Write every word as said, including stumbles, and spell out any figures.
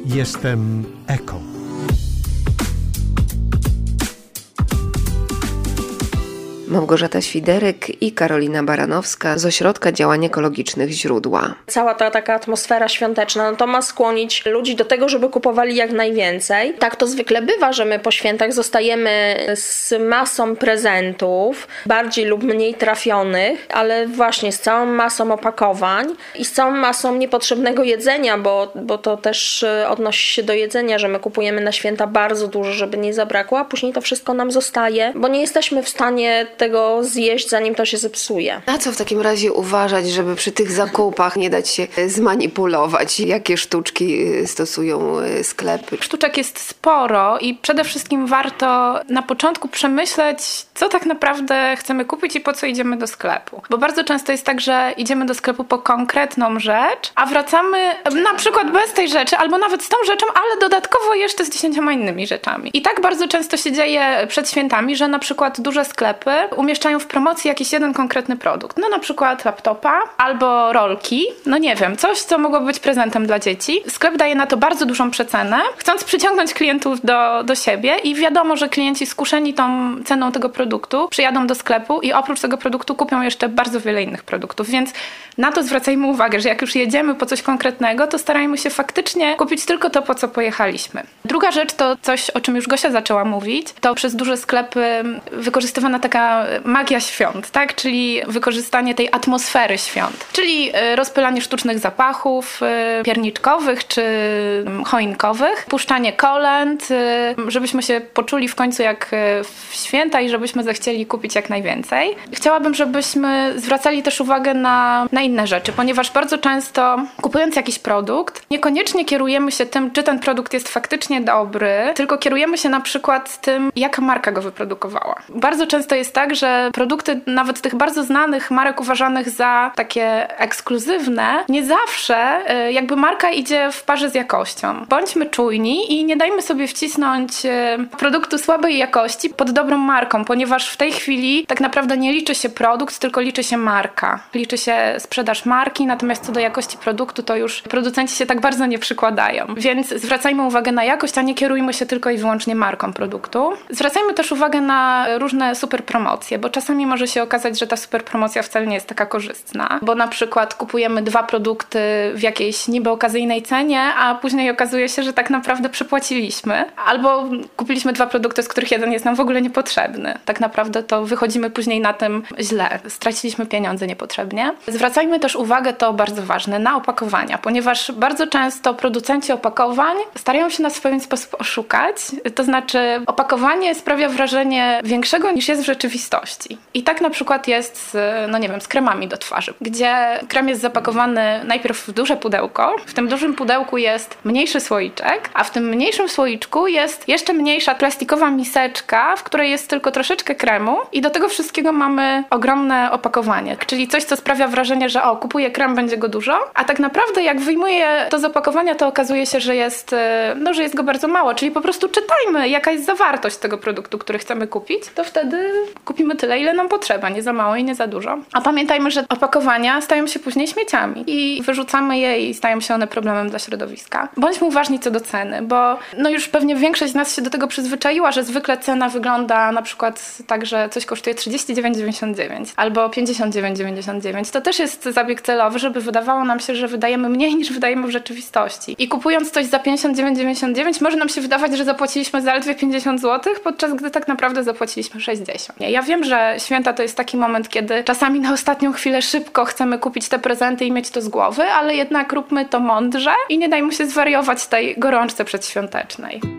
Jestem eko. Małgorzata Świderek i Karolina Baranowska z Ośrodka Działań Ekologicznych Źródła. Cała ta taka atmosfera świąteczna, no to ma skłonić ludzi do tego, żeby kupowali jak najwięcej. Tak to zwykle bywa, że my po świętach zostajemy z masą prezentów, bardziej lub mniej trafionych, ale właśnie z całą masą opakowań i z całą masą niepotrzebnego jedzenia, bo, bo to też odnosi się do jedzenia, że my kupujemy na święta bardzo dużo, żeby nie zabrakło, a później to wszystko nam zostaje, bo nie jesteśmy w stanie tego zjeść, zanim to się zepsuje. Na co w takim razie uważać, żeby przy tych zakupach nie dać się zmanipulować? Jakie sztuczki stosują sklepy? Sztuczek jest sporo i przede wszystkim warto na początku przemyśleć, co tak naprawdę chcemy kupić i po co idziemy do sklepu. Bo bardzo często jest tak, że idziemy do sklepu po konkretną rzecz, a wracamy na przykład bez tej rzeczy, albo nawet z tą rzeczą, ale dodatkowo jeszcze z dziesięcioma innymi rzeczami. I tak bardzo często się dzieje przed świętami, że na przykład duże sklepy umieszczają w promocji jakiś jeden konkretny produkt. No na przykład laptopa albo rolki. No nie wiem, coś, co mogłoby być prezentem dla dzieci. Sklep daje na to bardzo dużą przecenę, chcąc przyciągnąć klientów do, do siebie i wiadomo, że klienci skuszeni tą ceną tego produktu przyjadą do sklepu i oprócz tego produktu kupią jeszcze bardzo wiele innych produktów, więc na to zwracajmy uwagę, że jak już jedziemy po coś konkretnego, to starajmy się faktycznie kupić tylko to, po co pojechaliśmy. Druga rzecz to coś, o czym już Gosia zaczęła mówić, to przez duże sklepy wykorzystywana taka magia świąt, tak? Czyli wykorzystanie tej atmosfery świąt, czyli rozpylanie sztucznych zapachów pierniczkowych czy choinkowych, puszczanie kolęd, żebyśmy się poczuli w końcu jak w święta i żebyśmy zechcieli kupić jak najwięcej. Chciałabym, żebyśmy zwracali też uwagę na, na inne rzeczy, ponieważ bardzo często kupując jakiś produkt, niekoniecznie kierujemy się tym, czy ten produkt jest faktycznie dobry, tylko kierujemy się na przykład tym, jaka marka go wyprodukowała. Bardzo często jest tak, że produkty nawet tych bardzo znanych marek uważanych za takie ekskluzywne, nie zawsze jakby marka idzie w parze z jakością. Bądźmy czujni i nie dajmy sobie wcisnąć produktu słabej jakości pod dobrą marką, ponieważ w tej chwili tak naprawdę nie liczy się produkt, tylko liczy się marka. Liczy się sprzedaż marki, natomiast co do jakości produktu, to już producenci się tak bardzo nie przykładają. Więc zwracajmy uwagę na jakość, a nie kierujmy się tylko i wyłącznie marką produktu. Zwracajmy też uwagę na różne super promocje, bo czasami może się okazać, że ta super promocja wcale nie jest taka korzystna, bo na przykład kupujemy dwa produkty w jakiejś niby okazyjnej cenie, a później okazuje się, że tak naprawdę przepłaciliśmy, albo kupiliśmy dwa produkty, z których jeden jest nam w ogóle niepotrzebny. Tak naprawdę to wychodzimy później na tym źle, straciliśmy pieniądze niepotrzebnie. Zwracajmy też uwagę, to bardzo ważne, na opakowania, ponieważ bardzo często producenci opakowań starają się na swój sposób oszukać, to znaczy opakowanie sprawia wrażenie większego niż jest w rzeczywistości. I tak na przykład jest z, no nie wiem, z kremami do twarzy, gdzie krem jest zapakowany najpierw w duże pudełko, w tym dużym pudełku jest mniejszy słoiczek, a w tym mniejszym słoiczku jest jeszcze mniejsza plastikowa miseczka, w której jest tylko troszeczkę kremu i do tego wszystkiego mamy ogromne opakowanie, czyli coś, co sprawia wrażenie, że o, kupuję krem, będzie go dużo, a tak naprawdę jak wyjmuję to z opakowania, to okazuje się, że jest, no, że jest go bardzo mało, czyli po prostu czytajmy, jaka jest zawartość tego produktu, który chcemy kupić, to wtedy kupimy tyle, ile nam potrzeba, nie za mało i nie za dużo. A pamiętajmy, że opakowania stają się później śmieciami i wyrzucamy je i stają się one problemem dla środowiska. Bądźmy uważni co do ceny, bo no już pewnie większość z nas się do tego przyzwyczaiła, że zwykle cena wygląda na przykład tak, że coś kosztuje trzydzieści dziewięć dziewięćdziesiąt dziewięć albo pięćdziesiąt dziewięć dziewięćdziesiąt dziewięć. To też jest zabieg celowy, żeby wydawało nam się, że wydajemy mniej niż wydajemy w rzeczywistości. I kupując coś za pięćdziesiąt dziewięć dziewięćdziesiąt dziewięć może nam się wydawać, że zapłaciliśmy zaledwie pięćdziesiąt złotych, podczas gdy tak naprawdę zapłaciliśmy sześćdziesiąt. Ja wiem, że święta to jest taki moment, kiedy czasami na ostatnią chwilę szybko chcemy kupić te prezenty i mieć to z głowy, ale jednak róbmy to mądrze i nie dajmy się zwariować tej gorączce przedświątecznej.